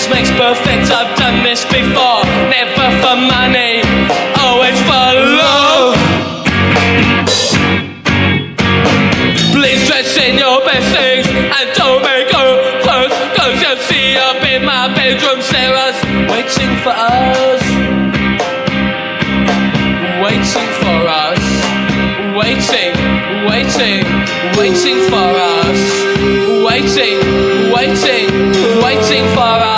Practice makes perfect, I've done this before. Never for money, always for love. Please dress in your best things and don't make a fuss, 'cause you'll see up in my bedroom, Sarah's waiting for us. Waiting for us. Waiting, waiting, waiting for us. Waiting, waiting, waiting for us.